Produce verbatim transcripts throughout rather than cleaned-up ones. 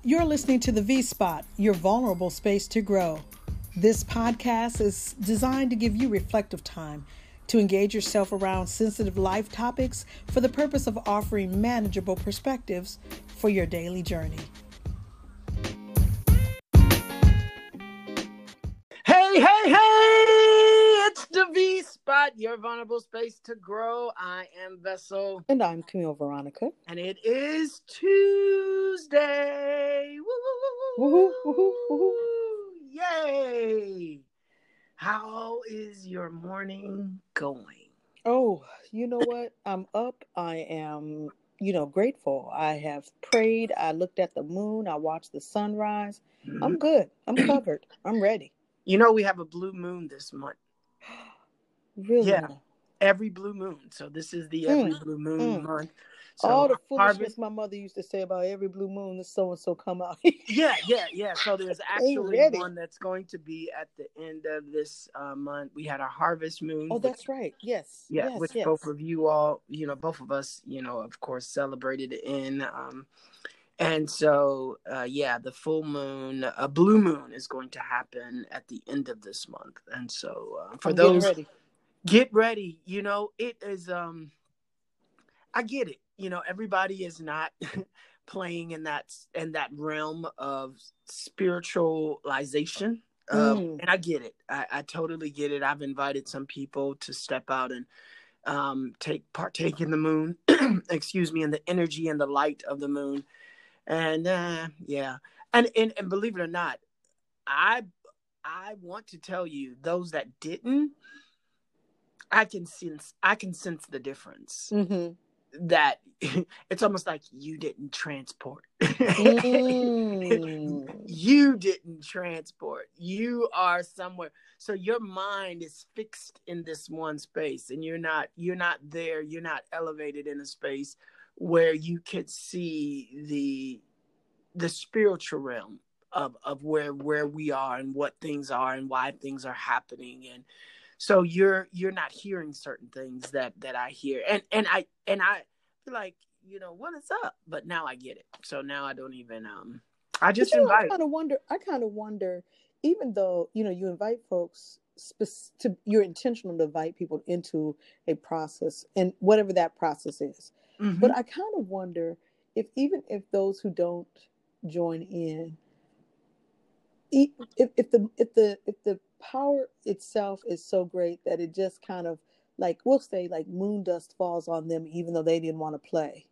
You're listening to the V-Spot, your vulnerable space to grow. This podcast is designed to give you reflective time to engage yourself around sensitive life topics for the purpose of offering manageable perspectives for your daily journey. Hey, hey, hey! It's the V-Spot, your vulnerable space to grow. I am Vessel. And I'm Camille Veronica. And it is Tuesday. Woo, woo, woo, woo, woo, woo. Yay! How is your morning going? Oh, you know what? I'm up. I am, you know, grateful. I have prayed. I looked at the moon. I watched the sunrise. Mm-hmm. I'm good. I'm covered. I'm ready. You know, we have a blue moon this month. Really? Yeah. Every blue moon. So this is the every mm. blue moon mm. month. So all the foolishness harvest... my mother used to say about every blue moon, the so-and-so come out. yeah, yeah, yeah. So there's actually one that's going to be at the end of this uh, month. We had a harvest moon. Oh, that's which, right. Yes. Yeah, yes, which yes. both of you all, you know, both of us, you know, of course, celebrated in. Um, and so, uh, yeah, the full moon, a blue moon is going to happen at the end of this month. And so uh, for I'm those, ready. get ready. You know, it is, um, I get it. You know, everybody is not playing in that in that realm of spiritualization. Um, mm. And I get it. I, I totally get it. I've invited some people to step out and um, take partake in the moon, excuse me, in the energy and the light of the moon. And uh, yeah, and, and and believe it or not, I I want to tell you, those that didn't, I can sense I can sense the difference. Mm-hmm. That it's almost like you didn't transport. mm. You didn't transport. You are somewhere. So your mind is fixed in this one space, and you're not you're not there. You're not elevated in a space where you could see the the spiritual realm of, of where where we are and what things are and why things are happening. And so you're you're not hearing certain things that, that I hear. And and I and I feel like, you know, what is up? But now I get it. So now I don't even um I just you know, invite. I kind of wonder I kind of wonder, even though, you know, you invite folks spe- to you're intentional to invite people into a process and whatever that process is. Mm-hmm. But I kind of wonder if even if those who don't join in, if, if the if the if the power itself is so great that it just kind of, like, we'll say, like, moon dust falls on them even though they didn't want to play.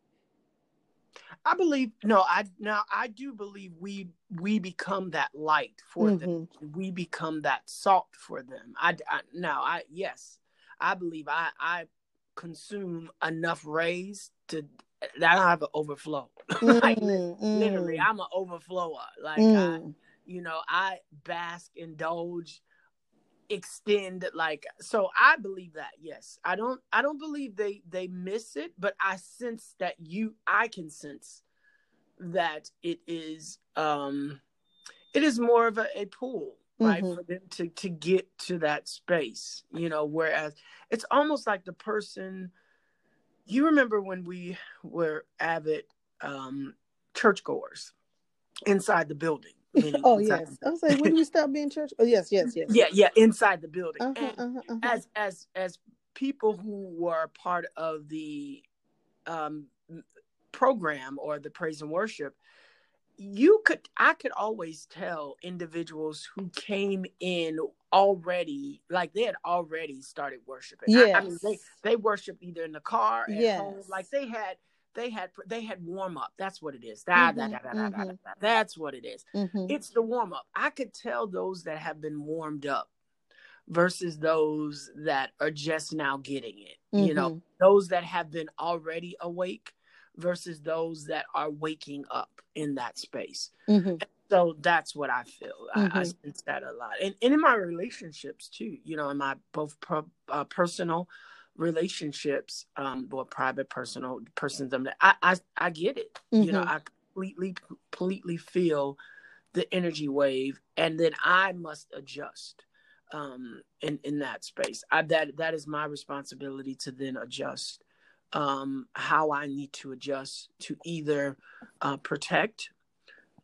I believe no I now I do believe we we become that light for mm-hmm. them. We become that salt for them. I, I now I yes I believe I I consume enough rays to that I don't have an overflow. Mm, like mm. literally, I'm an overflower. Like mm. I, you know, I bask, indulge, extend. Like, so I believe that. Yes, I don't. I don't believe they they miss it, but I sense that you. I can sense that it is. Um, it is more of a, a pull, right, mm-hmm. for them to to get to that space. You know, whereas it's almost like the person. You remember when we were avid um, churchgoers inside the building? Oh, yes. I was like, when do we stop being church? Oh, yes, yes, yes. Yeah, yeah, inside the building. Uh-huh, and uh-huh, uh-huh. as as as people who were part of the um, program or the praise and worship, you could I could always tell individuals who came in already, like they had already started worshiping. Yes. I, I mean, they they worshiped either in the car, at yes. home, like they had they had they had warm up. That's what it is. Da, mm-hmm, da, da, da, mm-hmm. da, da, da. That's what it is. Mm-hmm. It's the warm up. I could tell those that have been warmed up versus those that are just now getting it. Mm-hmm. You know, those that have been already awake versus those that are waking up in that space. Mm-hmm. So that's what I feel. Mm-hmm. I, I sense that a lot. And, and in my relationships too, you know, in my both pro, uh, personal relationships, um, or private personal persons, I, I, I get it. Mm-hmm. You know, I completely, completely feel the energy wave, and then I must adjust um, in, in that space. I, that, that is my responsibility to then adjust um, how I need to adjust to either uh, protect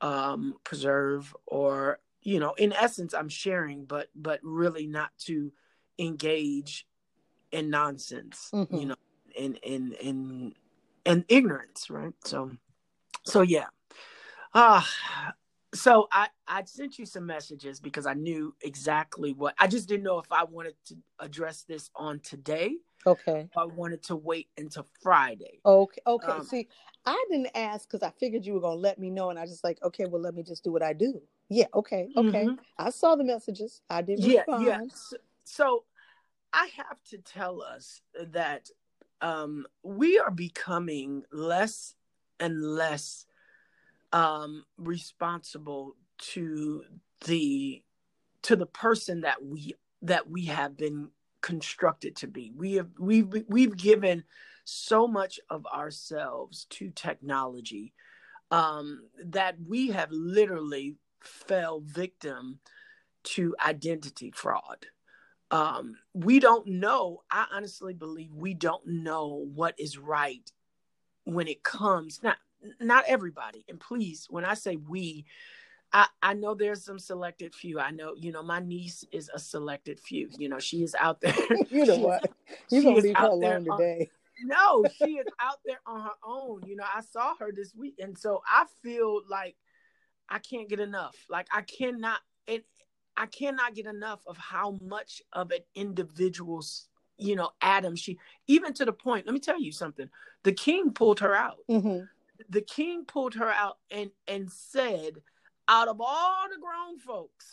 um, preserve, or, you know, in essence, I'm sharing, but, but really not to engage in nonsense, mm-hmm. you know, in, in, in, in ignorance. Right. So, so yeah. Ah, uh, so I, I sent you some messages because I knew exactly what, I just didn't know if I wanted to address this on today. Okay. I wanted to wait until Friday. Okay. Okay. Um, See, I didn't ask because I figured you were going to let me know. And I just like, okay, well, let me just do what I do. Yeah. Okay. Okay. Mm-hmm. I saw the messages. I didn't yeah, respond. Yeah. So, so I have to tell us that um, we are becoming less and less um, responsible to the to the person that we that we have been constructed to be. We have we've we've given so much of ourselves to technology um, that we have literally fell victim to identity fraud. Um, we don't know. I honestly believe we don't know what is right when it comes. Not not everybody. And please, when I say we, I, I know there's some selected few. I know, you know, my niece is a selected few. You know, she is out there. You know what? You're going to leave her alone today. On, no, she is out there on her own. You know, I saw her this week. And so I feel like I can't get enough. Like I cannot, it, I cannot get enough of how much of an individual's, you know, Adam, she, even to the point, let me tell you something. The king pulled her out. Mm-hmm. The king pulled her out and, and said, out of all the grown folks,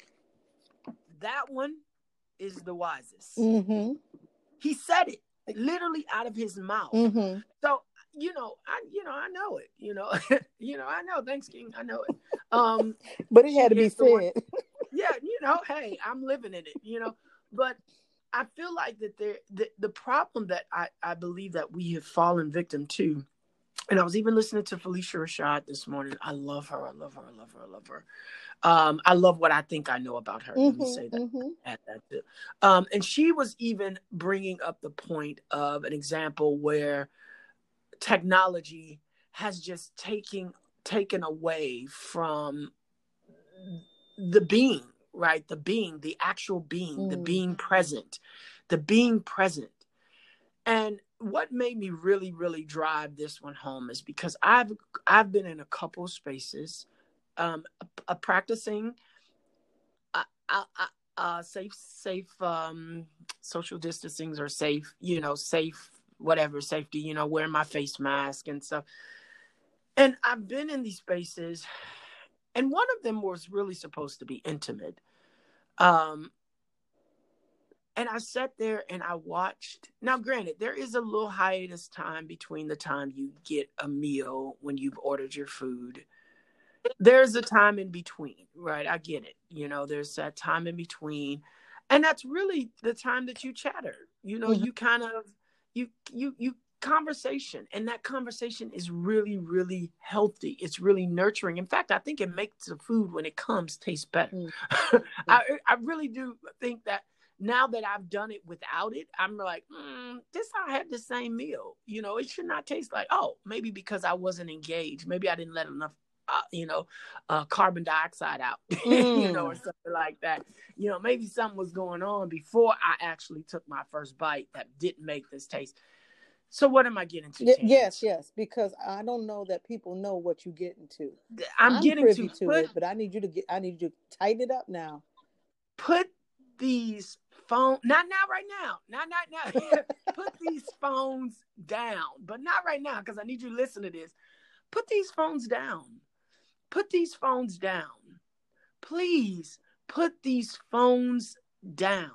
that one is the wisest. Mm-hmm. He said it literally out of his mouth. Mm-hmm. So, you know, I, you know, I know it, you know, you know, I know, thanks King. I know it. Um, but it had to be said. One, yeah. You know, hey, I'm living in it, you know, but I feel like that there, the, the problem that I, I believe that we have fallen victim to, and I was even listening to Felicia Rashad this morning. I love her. I love her. I love her. I love her. Um, I love what I think I know about her. Mm-hmm, Let me say that. Mm-hmm. Add that too. Um, and she was even bringing up the point of an example where technology has just taken taken away from the being, right? The being, the actual being, mm. the being present, the being present. And what made me really, really drive this one home is because I've I've been in a couple spaces, um, a, a practicing, uh, uh, uh, safe, safe, um, social distancing or safe, you know, safe, whatever safety, you know, wearing my face mask and stuff. And I've been in these spaces, and one of them was really supposed to be intimate. Um, And I sat there and I watched. Now, granted, there is a little hiatus time between the time you get a meal when you've ordered your food. There's a time in between, right? I get it. You know, there's that time in between. And that's really the time that you chatter. You know, mm-hmm. you kind of, you, you, you conversation. And that conversation is really, really healthy. It's really nurturing. In fact, I think it makes the food when it comes taste better. Mm-hmm. I, I really do think that. Now that I've done it without it, I'm like, mm, this I had the same meal. You know, it should not taste like, oh, maybe because I wasn't engaged. Maybe I didn't let enough, uh, you know, uh, carbon dioxide out, mm. you know, or something like that. You know, maybe something was going on before I actually took my first bite that didn't make this taste. So what am I getting to? Y- yes, yes, because I don't know that people know what you're getting to. I'm, I'm getting privy to, to put, it, but I need you to get. I need you to tighten it up now. Put these phone not now right now not not now put these phones down, but not right now, because I need you to listen to this. Put these phones down. Put these phones down. Please put these phones down.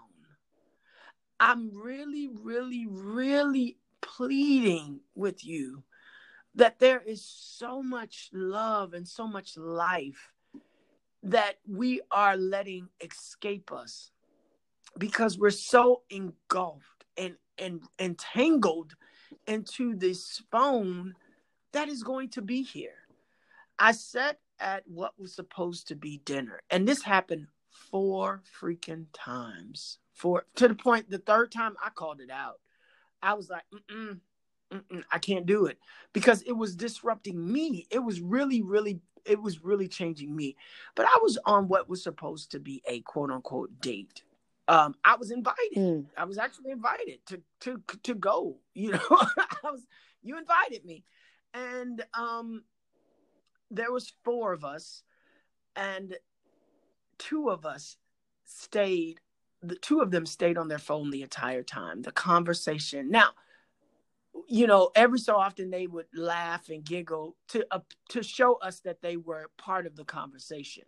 I'm really, really, really pleading with you that there is so much love and so much life that we are letting escape us, because we're so engulfed and, and entangled into this phone that is going to be here. I sat at what was supposed to be dinner, and this happened four freaking times. Four, to the point, the third time I called it out. I was like, mm-mm, Mm-mm, I can't do it, because it was disrupting me. It was really, really, it was really changing me. But I was on what was supposed to be a quote unquote date. Um, I was invited. Mm. I was actually invited to to to go. You know, I was. You invited me, and um, there was four of us, and two of us stayed. The two of them stayed on their phone the entire time. The conversation now. You know, every so often they would laugh and giggle to uh, to show us that they were part of the conversation.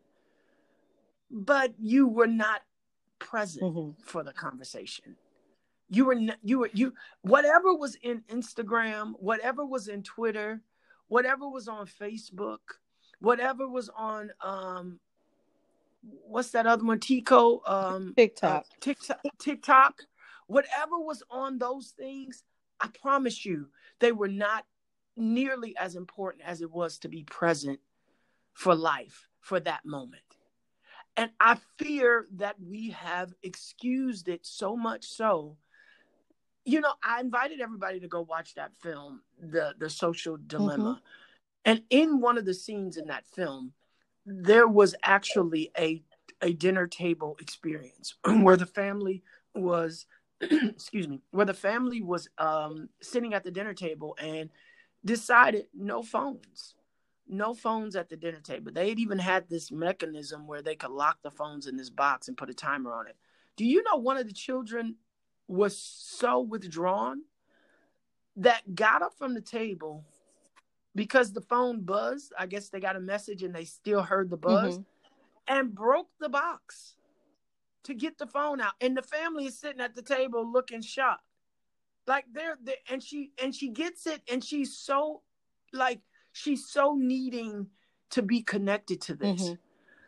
But you were not present mm-hmm. for the conversation. You were not, you were you whatever was in Instagram, whatever was in Twitter, whatever was on Facebook, whatever was on um what's that other one, Tico, um TikTok. Uh, TikTok, TikTok, whatever was on those things, I promise you, they were not nearly as important as it was to be present for life, for that moment. And I fear that we have excused it so much so. You know, I invited everybody to go watch that film, The, the Social Dilemma. Mm-hmm. And in one of the scenes in that film, there was actually a, a dinner table experience where the family was... excuse me, where the family was um, sitting at the dinner table and decided no phones, no phones at the dinner table. They had even had this mechanism where they could lock the phones in this box and put a timer on it. Do you know one of the children was so withdrawn that got up from the table because the phone buzzed? I guess they got a message and they still heard the buzz mm-hmm. and broke the box to get the phone out, and the family is sitting at the table looking shocked, like they're there. And she and she gets it, and she's so, like, she's so needing to be connected to this. Mm-hmm.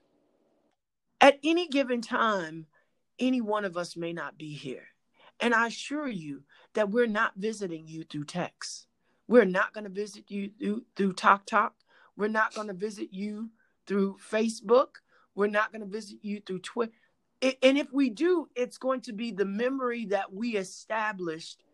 At any given time, any one of us may not be here, and I assure you that we're not visiting you through text. We're not going to visit you through through Talk Talk. We're not going to visit you through Facebook. We're not going to visit you through Twitter. And if we do, it's going to be the memory that we established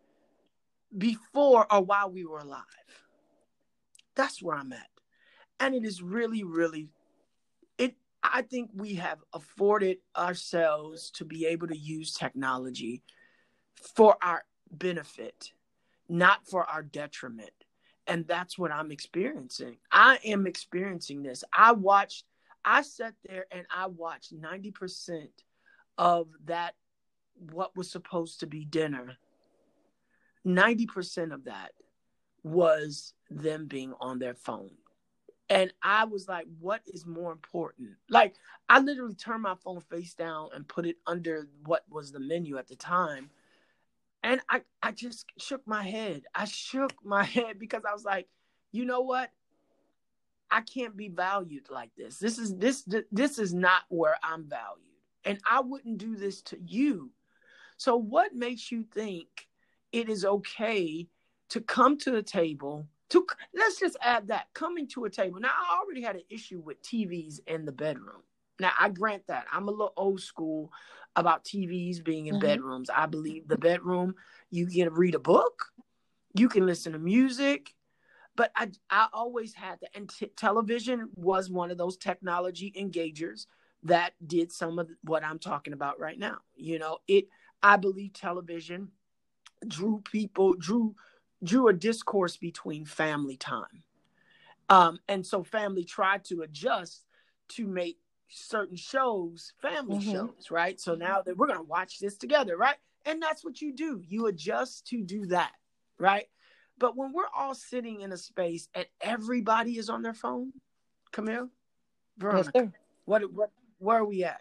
before or while we were alive. That's where I'm at. And it is really, really, it. I think we have afforded ourselves to be able to use technology for our benefit, not for our detriment. And that's what I'm experiencing. I am experiencing this. I watched, I sat there and I watched ninety percent of that, what was supposed to be dinner. ninety percent of that was them being on their phone. And I was like, what is more important? Like, I literally turned my phone face down and put it under what was the menu at the time. And I, I just shook my head. I shook my head because I was like, you know what? I can't be valued like this. This is this this is not where I'm valued. And I wouldn't do this to you. So what makes you think it is okay to come to the table, to, let's just add that, coming to a table. Now, I already had an issue with T Vs in the bedroom. Now, I grant that. I'm a little old school about T Vs being in mm-hmm. bedrooms. I believe the bedroom, you can read a book, you can listen to music, but I, I always had that. And t- television was one of those technology engagers that did some of what I'm talking about right now. You know, it, I believe television drew people, drew, drew a discourse between family time. Um, and so family tried to adjust to make certain shows family mm-hmm. shows, right? So now that we're going to watch this together, right? And that's what you do. You adjust to do that, right? But when we're all sitting in a space and everybody is on their phone, Camille, Veronica, yes, what, what, where are we at?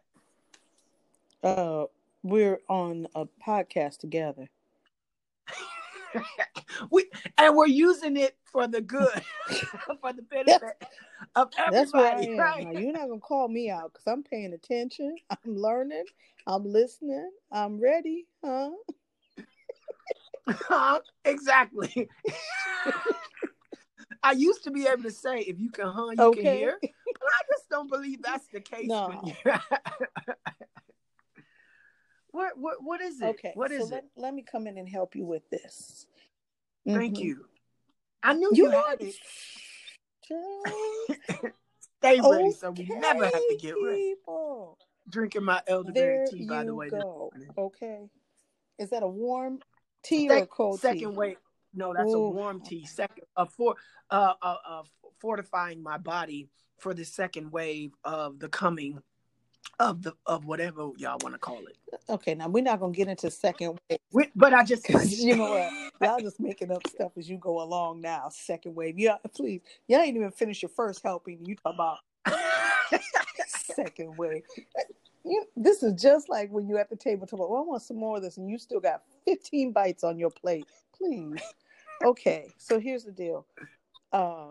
Uh, we're on a podcast together. we and we're using it for the good, for the benefit of everybody. That's where I am. Right? Now, you're not gonna call me out because I'm paying attention. I'm learning. I'm listening. I'm ready, huh? Huh? Exactly. I used to be able to say, if you can huh, you okay. can hear. But I just don't believe that's the case. No. What what what is it? Okay, what is so let, it? let me come in and help you with this. Thank mm-hmm. you. I knew You you know had it. it. Stay ready, Okay, so we never have to get ready. people. Drinking my elderberry There tea, by the you way. go. Okay. Is that a warm tea or a Sec- cold second tea? wave. No, that's a Ooh. warm tea. Second, uh, for uh, uh, uh, fortifying my body for the second wave of the coming of the of whatever y'all want to call it. Okay, now we're not gonna get into second wave, We, but I just, because you know what, y'all just making up stuff as you go along now. Second wave, yeah, please, y'all ain't even finished your first helping. You talk about second wave. You, this is just like when you're at the table talking about, well, I want some more of this, and you still got fifteen bites on your plate. Please. Okay, so here's the deal. Um,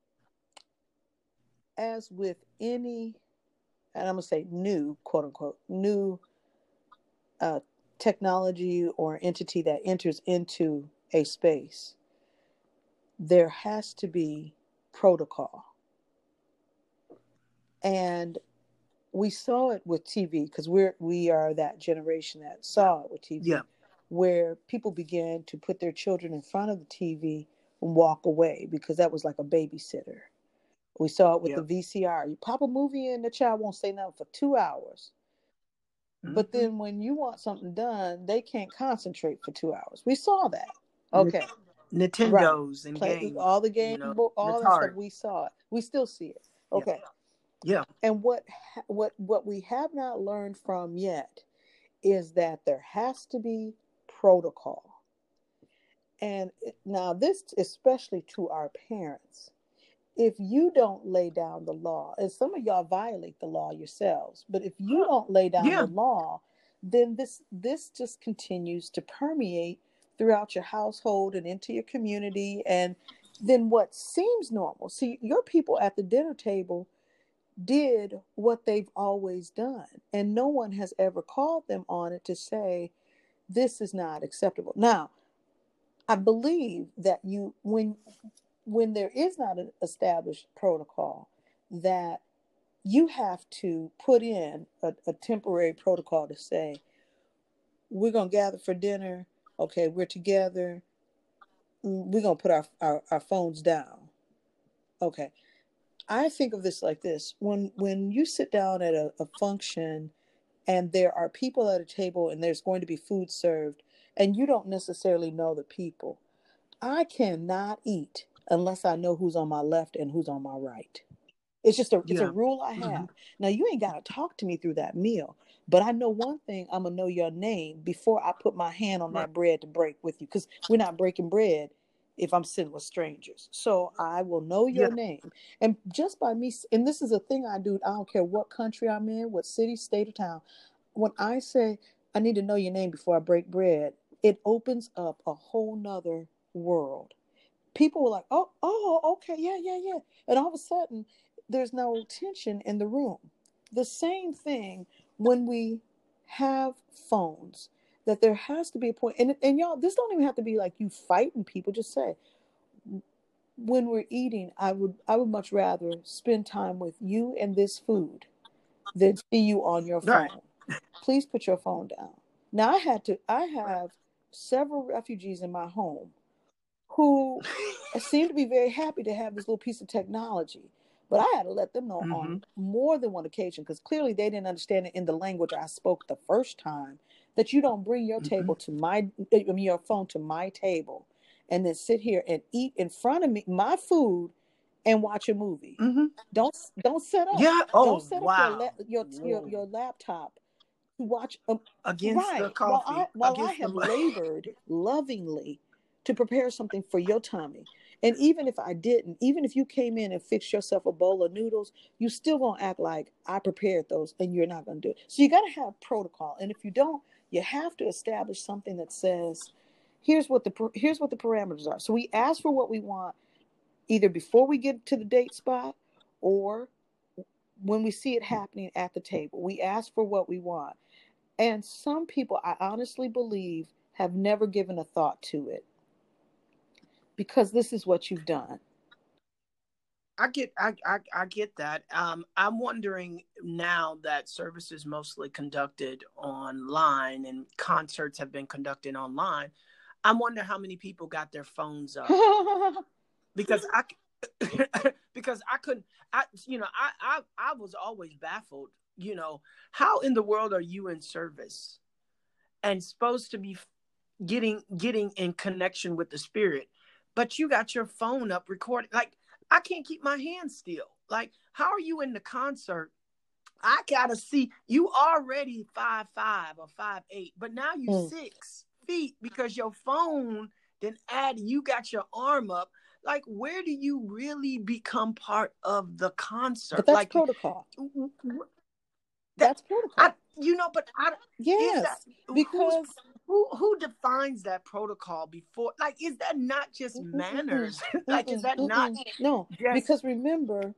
as with any, and I'm gonna say new, quote unquote, new uh, technology or entity that enters into a space, there has to be protocol. And we saw it with T V, because we're we are that generation that saw it with T V, yeah, where people began to put their children in front of the T V and walk away because that was like a babysitter. We saw it with yeah. the V C R. You pop a movie in, the child won't say nothing for two hours. Mm-hmm. But then when you want something done, they can't concentrate for two hours. We saw that. Okay. Nintendos right. and Play, games. all the games, you know, all that stuff, we saw it. We still see it. Okay. Yeah. yeah. And what what what we have not learned from yet is that there has to be protocol. And now this, especially to our parents, if you don't lay down the law, and some of y'all violate the law yourselves, but if you don't lay down yeah. the law, then this this just continues to permeate throughout your household and into your community. And then what seems normal, see, your people at the dinner table did what they've always done, and no one has ever called them on it to say this is not acceptable. Now, I believe that you when when there is not an established protocol, that you have to put in a, a temporary protocol to say, we're going to gather for dinner. Okay, we're together. We're going to put our, our, our phones down. Okay. I think of this like this. When, when you sit down at a, a function and there are people at a table and there's going to be food served and you don't necessarily know the people, I cannot eat unless I know who's on my left and who's on my right. It's just a it's yeah. a rule I have. Mm-hmm. Now, you ain't got to talk to me through that meal, but I know one thing, I'm going to know your name before I put my hand on right. that bread to break with you, because we're not breaking bread if I'm sitting with strangers. So I will know your yeah. name. And just by me, and this is a thing I do, I don't care what country I'm in, what city, state, or town. When I say I need to know your name before I break bread, it opens up a whole nother world. People were like, oh, oh, okay, yeah, yeah, yeah. And all of a sudden, there's no tension in the room. The same thing when we have phones, that there has to be a point, and, and y'all, this don't even have to be like you fighting people. Just say, when we're eating, I would I would much rather spend time with you and this food than see you on your phone. Right. Please put your phone down. Now, I had to, I have several refugees in my home who seem to be very happy to have this little piece of technology. But I had to let them know mm-hmm. on more than one occasion, because clearly they didn't understand it in the language I spoke the first time, that you don't bring your mm-hmm. table to my, I mean, your phone to my table and then sit here and eat in front of me, my food, and watch a movie. Mm-hmm. Don't don't set up. Yeah. Oh, don't set wow. up your your, your your laptop to watch a, against right. the coffee. While I while against I have the... labored lovingly to prepare something for your tummy. And even if I didn't, even if you came in and fixed yourself a bowl of noodles, you still gonna act like I prepared those, and you're not gonna do it. So you gotta have protocol. And if you don't, you have to establish something that says, here's what the here's what the parameters are. So we ask for what we want either before we get to the date spot or when we see it happening at the table. We ask for what we want. And some people, I honestly believe, have never given a thought to it, because this is what you've done. I get, I, I, I get that. Um, I'm wondering now that service is mostly conducted online and concerts have been conducted online. I'm wondering how many people got their phones up. because I because I couldn't. I you know I I I was always baffled. You know, how in the world are you in service and supposed to be getting getting in connection with the spirit, but you got your phone up recording? Like, I can't keep my hands still. Like, how are you in the concert? I gotta see you already five five or five eight, but now you mm. six feet because your phone then add you got your arm up. Like, where do you really become part of the concert? But that's like protocol. That, that's protocol. I, you know, but I yes, that, because who who defines that protocol before? Like, is that not just mm-mm, manners? Mm-mm, like, is that mm-mm, not no? Just... Because remember,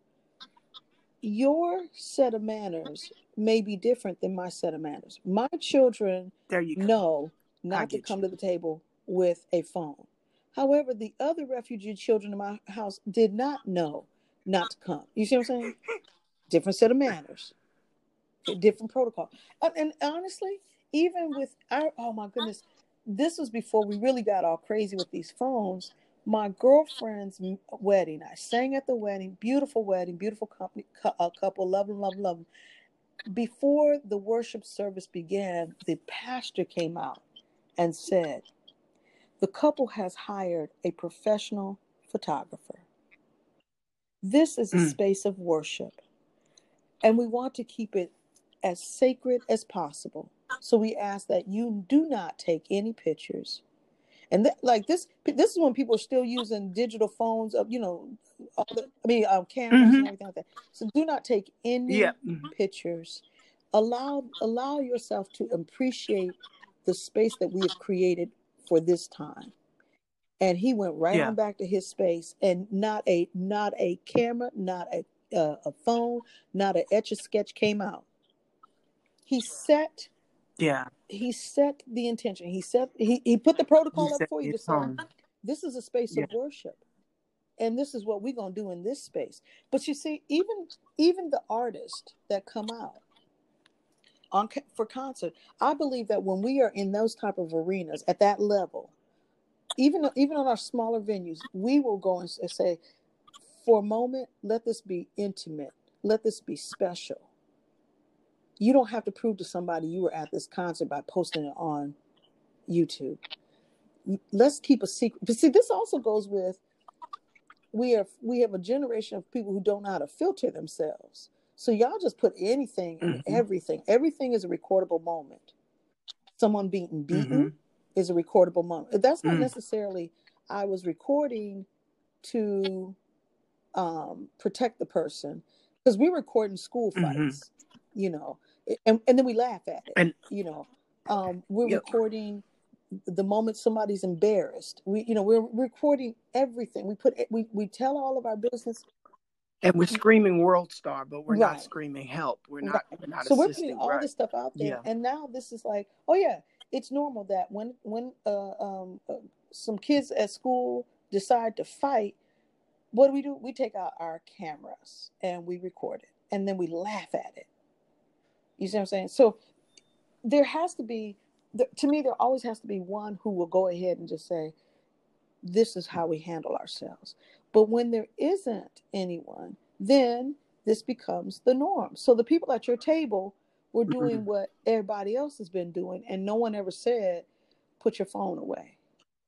your set of manners may be different than my set of manners. My children there you go. know not to come you. to the table with a phone. However, the other refugee children in my house did not know not to come. You see what I'm saying? Different set of manners, different protocol. And, and honestly, even with our, oh my goodness, this was before we really got all crazy with these phones. My girlfriend's wedding, I sang at the wedding, beautiful wedding, beautiful company, a couple, love them, love them, love them. Before the worship service began, the pastor came out and said, the couple has hired a professional photographer. This is a mm. space of worship, and we want to keep it as sacred as possible. So we ask that you do not take any pictures. And th- like this, this is when people are still using digital phones of, you know, all the, I mean, um, cameras mm-hmm. and everything like that. So do not take any yeah. mm-hmm. pictures. Allow, allow yourself to appreciate the space that we have created for this time. And he went right yeah. on back to his space, and not a, not a camera, not a, uh, a phone, not an Etch-a-Sketch came out. He set, yeah. He set the intention. He set, he, he put the protocol he up for you to say, this is a space yeah. of worship. And this is what we're going to do in this space. But you see, even, even the artists that come out on for concert, I believe that when we are in those type of arenas at that level, even, even on our smaller venues, we will go and say, for a moment, let this be intimate. Let this be special. You don't have to prove to somebody you were at this concert by posting it on YouTube. Let's keep a secret. But see, this also goes with, we have, we have a generation of people who don't know how to filter themselves. So y'all just put anything and mm-hmm. everything. Everything is a recordable moment. Someone being beaten mm-hmm. is a recordable moment. That's not mm. necessarily, I was recording to um, protect the person, because we're recording school fights, mm-hmm. you know, and, and then we laugh at it, and, you know, um, we're yep. recording the moment somebody's embarrassed. We, you know, we're recording everything. We put, we, we tell all of our business. And we're screaming world star, but we're right. not screaming help. We're not, right. we're not so assisting. we're putting all right. this stuff out there. Yeah. And now this is like, oh yeah, it's normal that when, when uh, um, uh, some kids at school decide to fight, what do we do? We take out our cameras and we record it, and then we laugh at it. You see what I'm saying? So there has to be, to me, there always has to be one who will go ahead and just say, this is how we handle ourselves. But when there isn't anyone, then this becomes the norm. So the people at your table were doing mm-hmm. what everybody else has been doing, and no one ever said, put your phone away.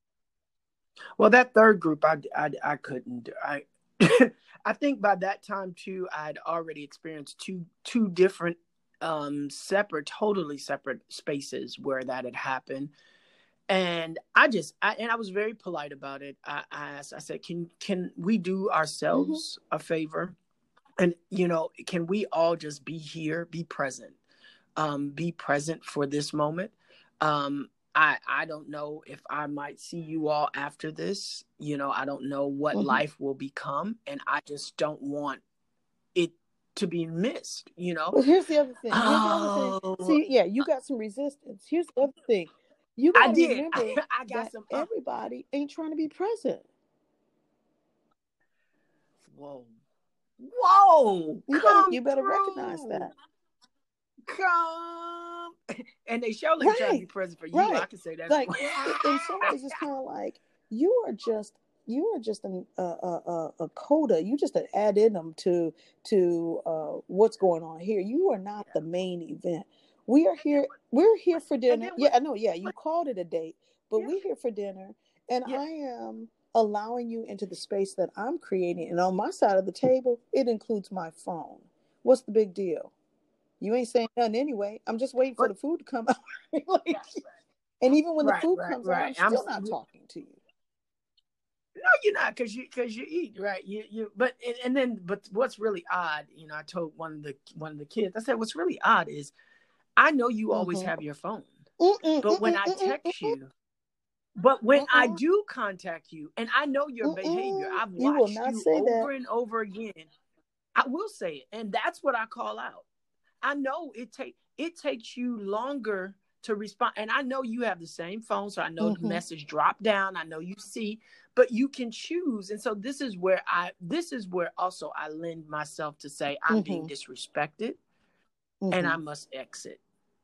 Well, that third group, I, I, I couldn't do. I, I think by that time too, I'd already experienced two, two different, um, separate, totally separate spaces where that had happened. And I just, I, and I was very polite about it. I, I asked, I said, can, can we do ourselves mm-hmm. a favor? And, you know, can we all just be here, be present, um, be present for this moment? Um, I, I don't know if I might see you all after this. You know, I don't know what mm-hmm. life will become, and I just don't want it to be missed, you know? Well, here's the other thing. Here's oh. the other thing. See, yeah, you got some resistance. Here's the other thing. You got to remember I, I got that some, uh, everybody ain't trying to be present. Whoa. Whoa. You better, you better recognize that. Come. And they surely right. try to be present for you. Right. I can say that. Like, in some ways, it's kind of like, you are just you are just an, a, a, a coda. You just an addendum to to uh, what's going on here. You are not yeah. the main event. We are here. We're here for dinner. Yeah, I know. Yeah, you called it a date, but yeah. we're here for dinner, and yeah. I am allowing you into the space that I'm creating. And on my side of the table, it includes my phone. What's the big deal? You ain't saying nothing anyway. I'm just waiting for but, the food to come out. like, and even when right, the food right, comes right. out, I'm still I'm, not talking to you. No, you're not, because you because you eat, right? You you but and, and then but what's really odd, you know, I told one of the one of the kids, I said, what's really odd is I know you always mm-hmm. have your phone, mm-mm, but when mm-mm, I text mm-mm, you, but when mm-mm. I do contact you, and I know your mm-mm. behavior, I've watched you, will not you say over that. and over again. I will say it, and that's what I call out. I know it take it takes you longer to respond, and I know you have the same phone, so I know mm-hmm. the message dropped down. I know you see, but you can choose, and so this is where I this is where also I lend myself to say I'm mm-hmm. being disrespected, mm-hmm. and I must exit.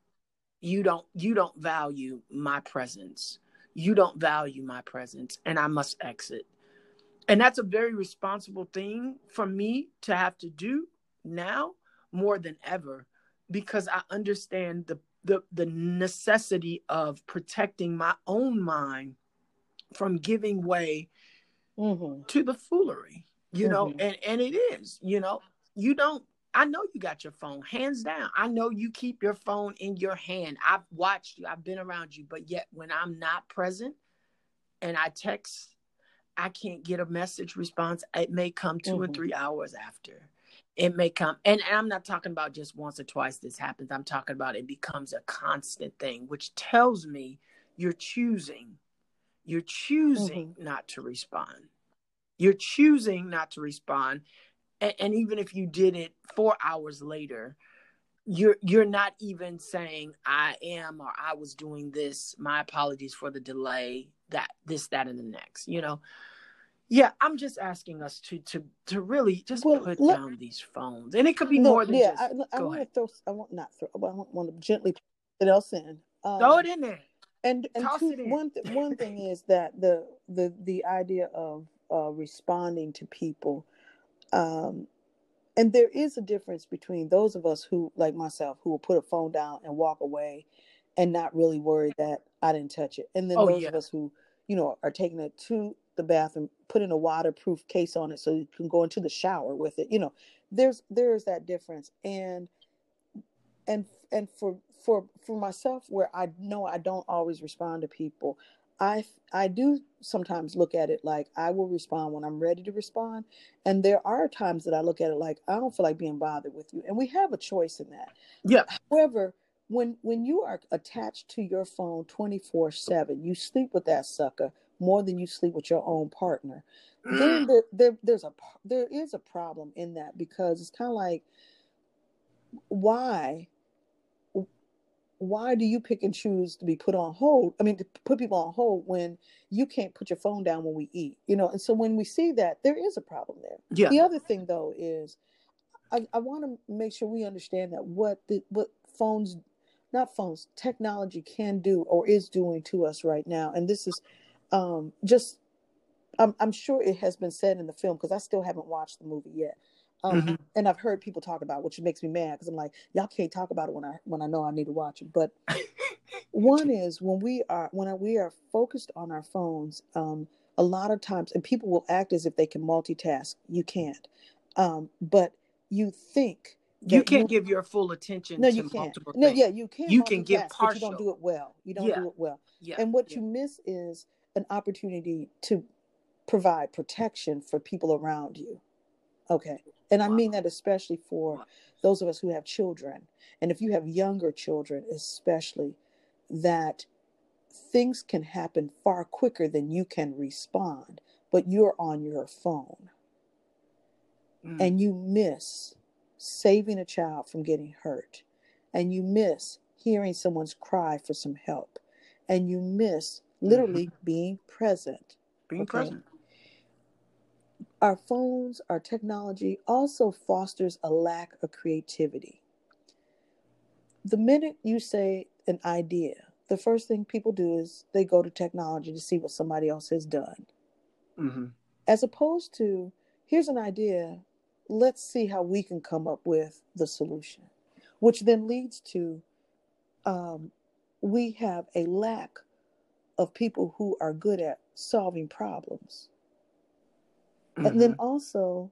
You don't you don't value my presence. You don't value my presence, and I must exit. And that's a very responsible thing for me to have to do now more than ever, because I understand the the, the necessity of protecting my own mind from giving way mm-hmm. to the foolery, you know, mm-hmm. and, and it is, you know, you don't, I know you got your phone, hands down. I know you keep your phone in your hand. I've watched you, I've been around you, but yet when I'm not present and I text, I can't get a message response. It may come two mm-hmm. or three hours after. It may come. And, and I'm not talking about just once or twice this happens. I'm talking about it becomes a constant thing, which tells me you're choosing. You're choosing mm-hmm. not to respond. You're choosing not to respond. And, and even if you did it four hours later, you're you're not even saying I am or I was doing this. My apologies for the delay, that, this, that, and the next, you know. Yeah, I'm just asking us to to to really just well, put look, down these phones, and it could be no, more than yeah, just. I, I want to throw. I want not throw. I want, want to gently put it else in. Um, throw it in there. And and two, one th- one thing is that the the the idea of uh, responding to people, um, and there is a difference between those of us who, like myself, who will put a phone down and walk away, and not really worry that I didn't touch it, and then oh, those yeah. of us who, you know, are taking it to the bathroom, putting a waterproof case on it so you can go into the shower with it. You know, there's there's that difference, and and and for for for myself, where I know I don't always respond to people, I I do sometimes look at it like I will respond when I'm ready to respond, and there are times that I look at it like I don't feel like being bothered with you, and we have a choice in that. Yeah. However, when when you are attached to your phone twenty-four seven, you sleep with that sucker more than you sleep with your own partner, then there, there there's a there is a problem in that, because it's kind of like, why why do you pick and choose to be put on hold? I mean, to put people on hold when you can't put your phone down when we eat, you know? And so when we see that, there is a problem there. Yeah. The other thing though is I, I want to make sure we understand that what the what phones, not phones, technology can do or is doing to us right now. And this is um, just, I'm, I'm sure it has been said in the film, because I still haven't watched the movie yet. Um, mm-hmm. And I've heard people talk about it, which makes me mad, because I'm like, y'all can't talk about it when I when I know I need to watch it. But one is when we are when we are focused on our phones, um, a lot of times, and people will act as if they can multitask. You can't. Um, but you think you can't you, give your full attention no, to you can't. multiple no, things. Yeah, you can. You can give partial, but you don't do it well. You don't yeah. do it well. Yeah. And what yeah. you miss is an opportunity to provide protection for people around you. Okay. And I wow. mean that especially for wow. those of us who have children. And if you have younger children, especially, that things can happen far quicker than you can respond, but you're on your phone. Mm. And you miss saving a child from getting hurt. And you miss hearing someone's cry for some help. And you miss literally mm-hmm. being present. Being okay? present. Our phones, our technology also fosters a lack of creativity. The minute you say an idea, the first thing people do is they go to technology to see what somebody else has done. Mm-hmm. As opposed to, here's an idea, let's see how we can come up with the solution, which then leads to um, we have a lack of people who are good at solving problems. Mm-hmm. And then also,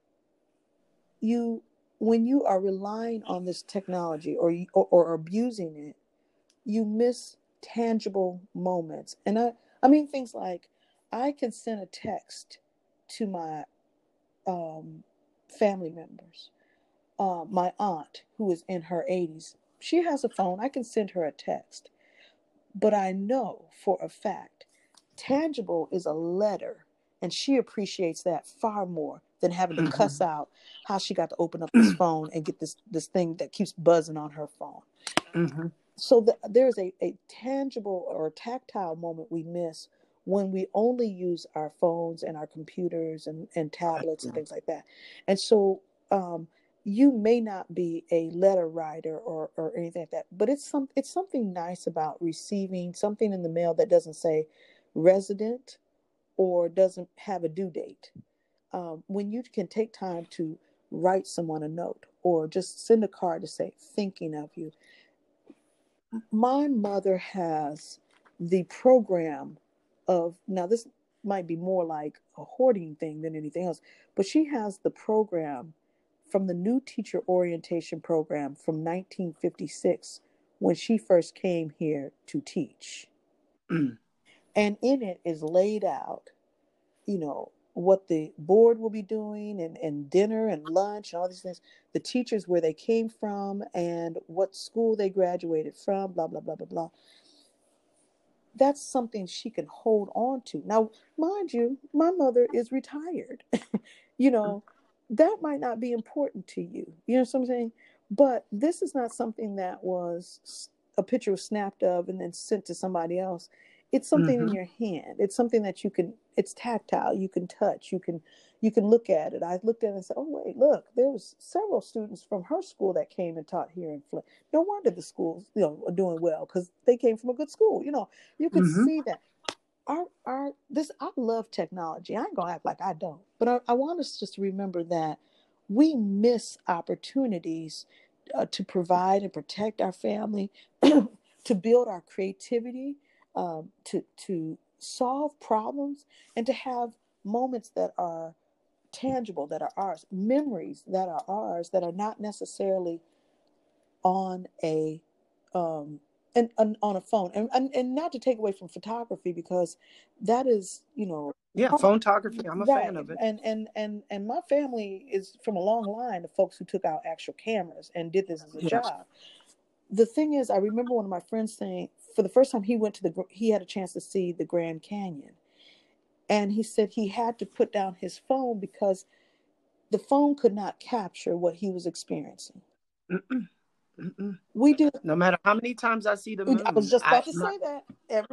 you when you are relying on this technology or, or or abusing it, you miss tangible moments. And I, I mean things like, I can send a text to my um, family members. Uh, my aunt, who is in her eighties, she has a phone. I can send her a text. But I know for a fact, tangible is a letter, and she appreciates that far more than having to mm-hmm. cuss out how she got to open up this phone and get this this thing that keeps buzzing on her phone. Mm-hmm. So the, there's a, a tangible or tactile moment we miss when we only use our phones and our computers and, and tablets and things like that. And so um, you may not be a letter writer or, or anything like that, but it's some it's something nice about receiving something in the mail that doesn't say resident or doesn't have a due date. Um, when you can take time to write someone a note or just send a card to say, thinking of you. My mother has the program of, now this might be more like a hoarding thing than anything else, but she has the program from the new teacher orientation program from nineteen fifty-six when she first came here to teach. Mm. And in it is laid out, you know, what the board will be doing and, and dinner and lunch and all these things, the teachers, where they came from and what school they graduated from, blah, blah, blah, blah, blah. That's something she can hold on to. Now, mind you, my mother is retired. You know, that might not be important to you. You know what I'm saying? But this is not something that was a picture was snapped of and then sent to somebody else. It's something mm-hmm. in your hand. It's something that you can, it's tactile. You can touch, you can, you can look at it. I looked at it and said, oh, wait, look, there was several students from her school that came and taught here in Flint. No wonder the schools, you know, are doing well because they came from a good school. You know, you can mm-hmm. see that. Our, our, this, I love technology. I ain't gonna act like I don't, but I, I want us just to remember that we miss opportunities uh, to provide and protect our family, to build our creativity, um, to, to solve problems, and to have moments that are tangible, that are ours, memories that are ours, that are not necessarily on a, um, and, and on a phone, and, and and not to take away from photography, because that is, you know, yeah, photography. I'm a right. fan of it. And and and and my family is from a long line of folks who took out actual cameras and did this as a yes. job. The thing is, I remember one of my friends saying, for the first time he went to the, he had a chance to see the Grand Canyon, and he said he had to put down his phone because the phone could not capture what he was experiencing. Mm-mm. Mm-mm. We do. No matter how many times I see the moon. I was just about I, to my... say that. Every...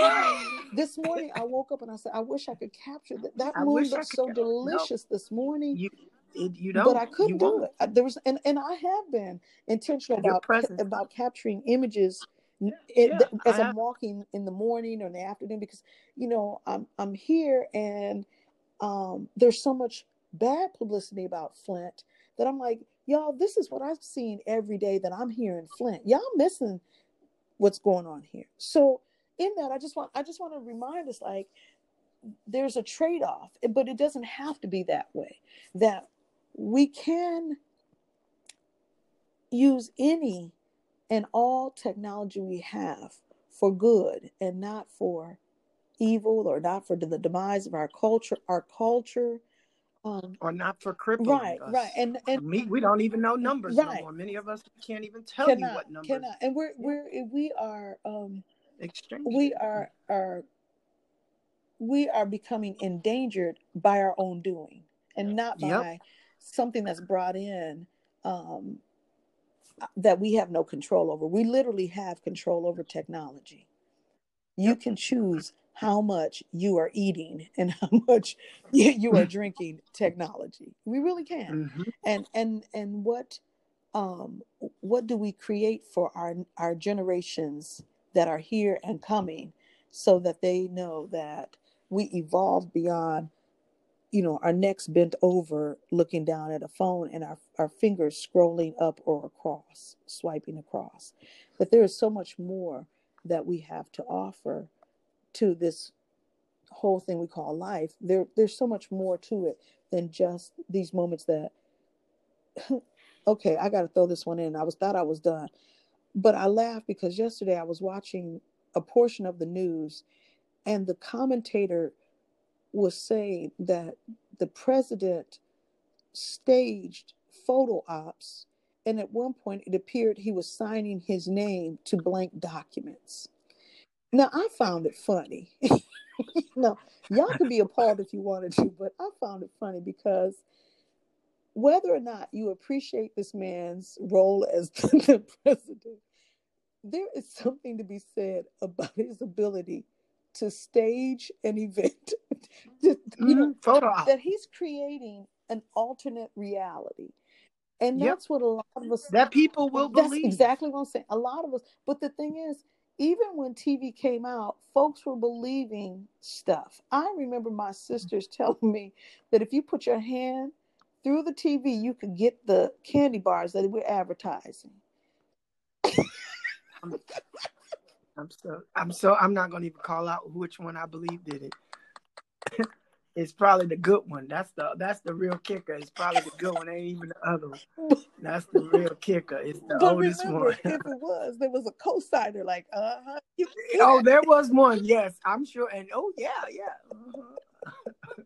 This morning I woke up and I said, I wish I could capture that. That I moon looked so delicious no. this morning. You, it, you don't. But I couldn't do it. I, there was, and, and I have been intentional about about capturing images yeah, it, yeah, as I'm walking in the morning or in the afternoon, because you know I'm I'm here and um, there's so much bad publicity about Flint that I'm like, y'all, this is what I've seen every day that I'm here in Flint. Y'all missing what's going on here. So in that, I just want I just want to remind us, like, there's a trade-off, but it doesn't have to be that way. That we can use any and all technology we have for good and not for evil, or not for the demise of our culture, our culture. Um, or not for crippling right, us. Right, and and me, we don't even know numbers right. no more. Many of us can't even tell cannot, you what numbers. Cannot, and we're yeah. we're we are um, exchange. We are are we are becoming endangered by our own doing, and not by yep. something that's brought in um, that we have no control over. We literally have control over technology. You yep. can choose how much you are eating and how much you are drinking technology. We really can. Mm-hmm. And and and what um, what do we create for our our generations that are here and coming, so that they know that we evolved beyond, you know, our necks bent over looking down at a phone and our, our fingers scrolling up or across, swiping across. But there is so much more that we have to offer to this whole thing we call life. There, there's so much more to it than just these moments that, okay, I got to throw this one in. I was thought I was done. But I laughed because yesterday I was watching a portion of the news and the commentator was saying that the president staged photo ops, and at one point it appeared he was signing his name to blank documents. Now, I found it funny. No, y'all could be appalled if you wanted to, but I found it funny because whether or not you appreciate this man's role as the president, there is something to be said about his ability to stage an event, you know, mm-hmm. Photo that he's creating an alternate reality. And that's yep. what a lot of us... That people will that's believe. That's exactly what I'm saying. A lot of us... But the thing is, even when T V came out, folks were believing stuff. I remember my sisters telling me that if you put your hand through the T V, you could get the candy bars that we're advertising. I'm, I'm so... I'm so... I'm not going to even call out which one I believe did it. It's probably the good one. That's the that's the real kicker. It's probably the good one. Ain't even the other one. That's the real kicker. It's the but oldest remember, one. If it was, there was a co-signer like, uh-huh. Oh, there was one. Yes, I'm sure. And oh yeah, yeah. Uh-huh.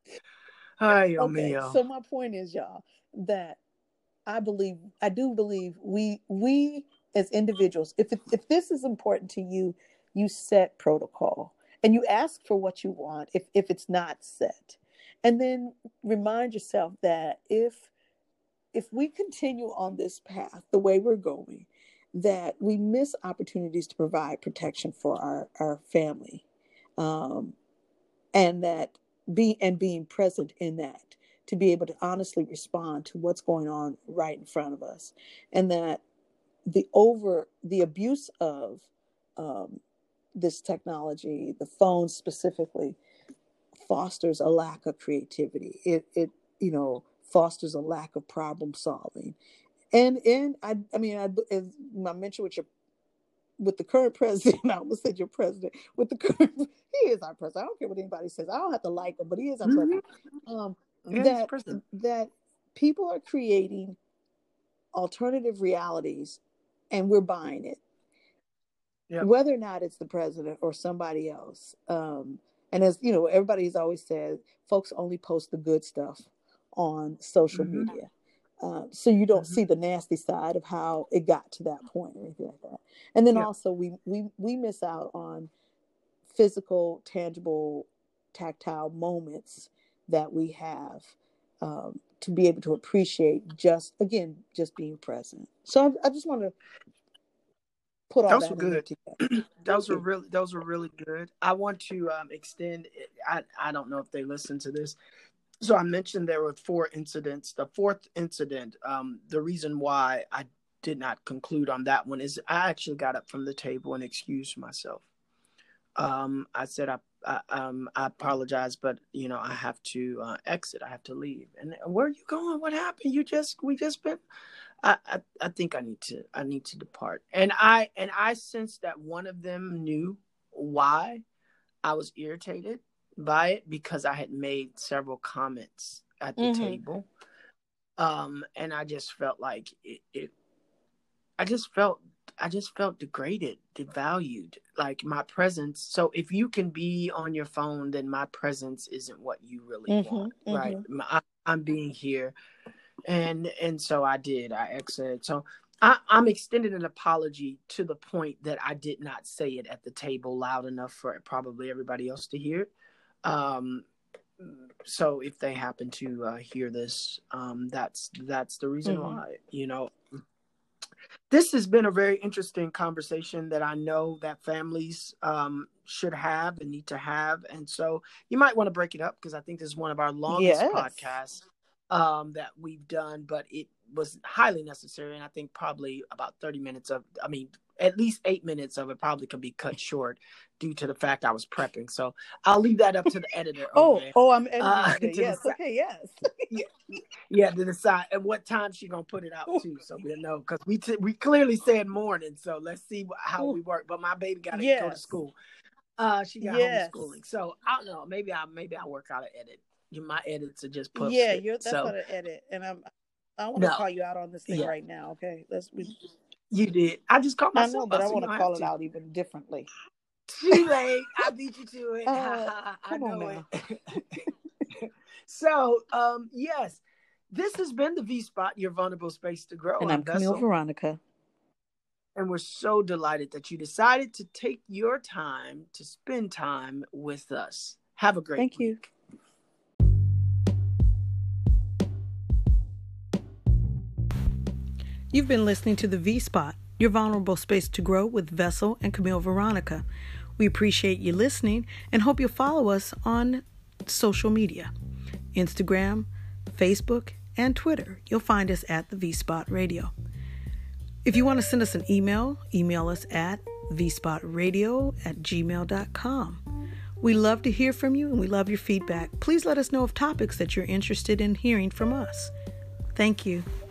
Ay, oh, okay, mio. So my point is, y'all, that I believe, I do believe we we as individuals, if it, if this is important to you, you set protocol. And you ask for what you want if, if it's not set. And then remind yourself that if if we continue on this path the way we're going, that we miss opportunities to provide protection for our, our family. Um, and that be and being present in that, to be able to honestly respond to what's going on right in front of us. And that the over the abuse of um, this technology, the phone specifically, fosters a lack of creativity. It, it, you know, fosters a lack of problem solving. And, and I, I mean, I, as I mentioned with your, with the current president, I almost said your president, with the current, he is our president. I don't care what anybody says. I don't have to like him, but he is our mm-hmm. president. Um, yeah, that, president. That people are creating alternative realities and we're buying it. Yep. Whether or not it's the president or somebody else. Um, and as you know, everybody's always said, folks only post the good stuff on social mm-hmm. media. Um, so you don't mm-hmm. see the nasty side of how it got to that point or anything like that. And then yep. also we, we, we miss out on physical, tangible, tactile moments that we have um, to be able to appreciate just, again, just being present. So I, I just want to put all those that were good. those were really, those were really good. I want to um, extend. I I don't know if they listen to this. So I mentioned there were four incidents. The fourth incident, um, the reason why I did not conclude on that one is I actually got up from the table and excused myself. Um, I said I, I um I apologize, but you know I have to uh, exit. I have to leave. And where are you going? What happened? You just we just been. I, I, I think I need to I need to depart. And I and I sensed that one of them knew why I was irritated by it, because I had made several comments at the mm-hmm. table. Um, and I just felt like it, it I just felt I just felt degraded, devalued, like my presence. So if you can be on your phone, then my presence isn't what you really mm-hmm, want, mm-hmm. right? I, I'm being here. And and so I did. I exited. So I, I'm extending an apology to the point that I did not say it at the table loud enough for probably everybody else to hear it. Um, so if they happen to uh, hear this, um, that's that's the reason mm-hmm. why. You know, this has been a very interesting conversation that I know that families um, should have and need to have. And so you might want to break it up, because I think this is one of our longest yes. podcasts um that we've done, but it was highly necessary. And I think probably about thirty minutes of I mean at least eight minutes of it probably could be cut short due to the fact I was prepping. So I'll leave that up to the editor. oh, there. oh, I'm editing uh, it. Yes. Decide, okay. Yes. yeah, yeah, to decide at what time she's gonna put it out too, so we'll know. Because we t- we clearly said morning, so let's see how we work. But my baby got to yes. go to school. Uh, she got yes. homeschooling, so I don't know. Maybe I maybe I work out an edit. My edits are just posted. Yeah, you're that's so, not an edit, and I'm. I want to no. call you out on this thing yeah. right now. Okay, let's. We, You did. I just called myself. I know, but I want to call it out even differently. Too late. I beat you to it. Uh, I know it. So, um, yes, this has been the V-Spot, your vulnerable space to grow. And I'm, I'm Camille Vessel. Veronica. And we're so delighted that you decided to take your time to spend time with us. Have a great Thank week. you. You've been listening to the V-Spot, your vulnerable space to grow with Vessel and Camille Veronica. We appreciate you listening and hope you'll follow us on social media, Instagram, Facebook, and Twitter. You'll find us at the V-Spot Radio. If you want to send us an email, email us at v spot radio at gmail dot com. We love to hear from you and we love your feedback. Please let us know of topics that you're interested in hearing from us. Thank you.